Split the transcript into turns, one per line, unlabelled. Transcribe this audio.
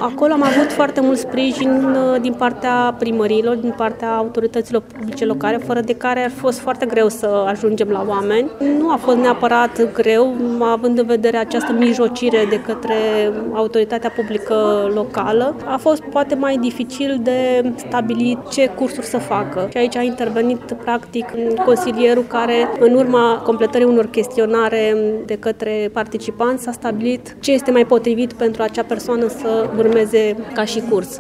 Acolo am avut foarte mult sprijin din partea primăriilor, din partea autorităților publice locale, fără de care ar fi fost foarte greu să ajungem la oameni. Nu a fost neapărat greu, având în vedere această mijlocire de către autoritatea publică locală. A fost poate mai dificil de stabilit ce cursuri să facă. Și aici a intervenit practic consilierul care, în urma completării unor chestionare de către participanți, s-a stabilit ce este mai potrivit pentru acea persoană să urmeze ca și curs.